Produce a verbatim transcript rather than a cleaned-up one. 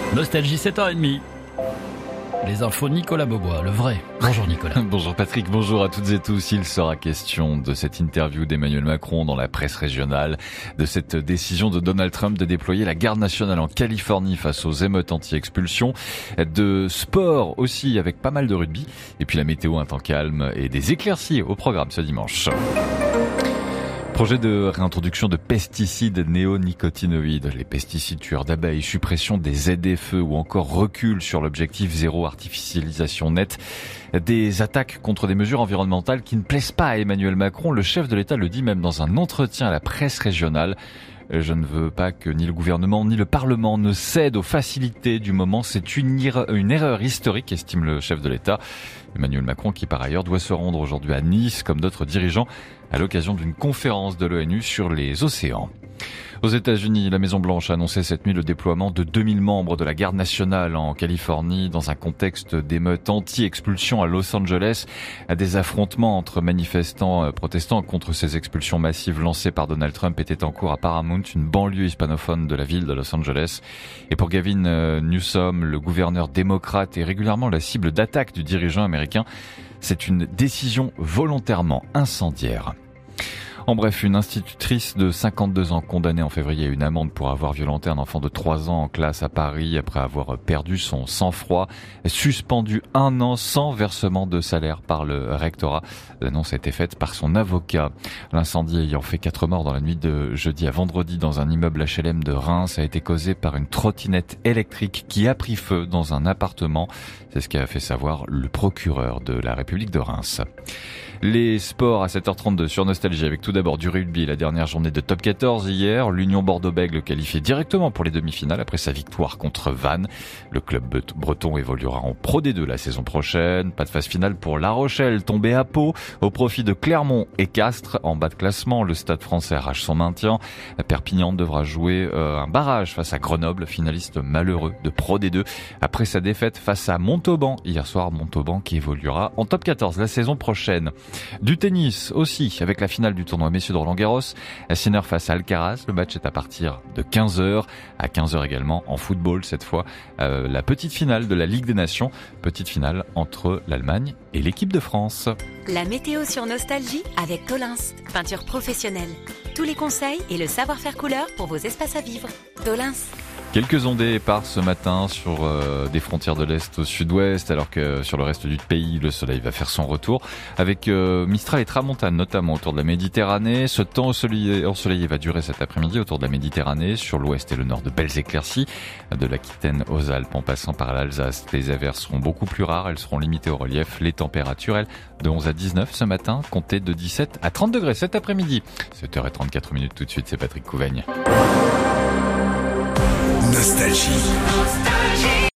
Nostalgie sept heures trente. Les infos Nicolas Beaubois, le vrai. Bonjour Nicolas. Bonjour Patrick, bonjour à toutes et tous. Il sera question de cette interview d'Emmanuel Macron dans la presse régionale, de cette décision de Donald Trump de déployer la garde nationale en Californie face aux émeutes anti-expulsion, de sport aussi avec pas mal de rugby, et puis la météo un temps calme et des éclaircies au programme ce dimanche. Projet de réintroduction de pesticides néonicotinoïdes, les pesticides tueurs d'abeilles, suppression des Z F E ou encore recul sur l'objectif zéro artificialisation nette. Des attaques contre des mesures environnementales qui ne plaisent pas à Emmanuel Macron. Le chef de l'État le dit même dans un entretien à la presse régionale. Je ne veux pas que ni le gouvernement ni le Parlement ne cèdent aux facilités du moment. C'est une, une erreur historique, estime le chef de l'État. Emmanuel Macron qui par ailleurs doit se rendre aujourd'hui à Nice comme d'autres dirigeants à l'occasion d'une conférence de l'ONU sur les océans. Aux États-Unis, la Maison-Blanche a annoncé cette nuit le déploiement de deux mille membres de la garde nationale en Californie dans un contexte d'émeutes anti-expulsion à Los Angeles. Des affrontements entre manifestants protestants contre ces expulsions massives lancées par Donald Trump étaient en cours à Paramount, une banlieue hispanophone de la ville de Los Angeles. Et pour Gavin Newsom, le gouverneur démocrate est régulièrement la cible d'attaques du dirigeant américain. C'est une décision volontairement incendiaire. En bref, une institutrice de cinquante-deux ans condamnée en février à une amende pour avoir violenté un enfant de trois ans en classe à Paris après avoir perdu son sang-froid, suspendue un an sans versement de salaire par le rectorat. L'annonce a été faite par son avocat. L'incendie ayant fait quatre morts dans la nuit de jeudi à vendredi dans un immeuble H L M de Reims a été causé par une trottinette électrique qui a pris feu dans un appartement. C'est ce qu'a fait savoir le procureur de la République de Reims. Les sports à sept heures trente-deux sur Nostalgie avec tout d'abord du rugby, la dernière journée de top quatorze hier. L'Union Bordeaux-Bègles qualifié directement pour les demi-finales après sa victoire contre Vannes. Le club breton évoluera en Pro D deux la saison prochaine. Pas de phase finale pour La Rochelle, tombé à Pau au profit de Clermont et Castres. En bas de classement, le Stade français arrache son maintien. Perpignan devra jouer euh, un barrage face à Grenoble, finaliste malheureux de Pro D deux après sa défaite face à Montauban hier soir. Montauban qui évoluera en top quatorze la saison prochaine. Du tennis aussi, avec la finale du tournoi messieurs de Roland-Garros. Sinner face à Alcaraz, le match est à partir de quinze heures. À quinze heures également, en football cette fois, euh, la petite finale de la Ligue des Nations. Petite finale entre l'Allemagne et l'équipe de France. La météo sur Nostalgie avec Tolins, peinture professionnelle. Tous les conseils et le savoir-faire couleur pour vos espaces à vivre. Tolins. Quelques ondées éparses ce matin sur euh, des frontières de l'Est au sud-ouest, alors que sur le reste du pays, le soleil va faire son retour. Avec euh, Mistral et Tramontane, notamment autour de la Méditerranée. Ce temps ensoleillé, ensoleillé va durer cet après-midi autour de la Méditerranée, sur l'ouest et le nord de belles éclaircies. De l'Aquitaine aux Alpes, en passant par l'Alsace, les averses seront beaucoup plus rares, elles seront limitées au relief. Les températures, elles, de onze à dix-neuf ce matin, comptez de dix-sept à trente degrés cet après-midi. sept heures trente-quatre minutes tout de suite, c'est Patrick Couvaigne. Nostalgie.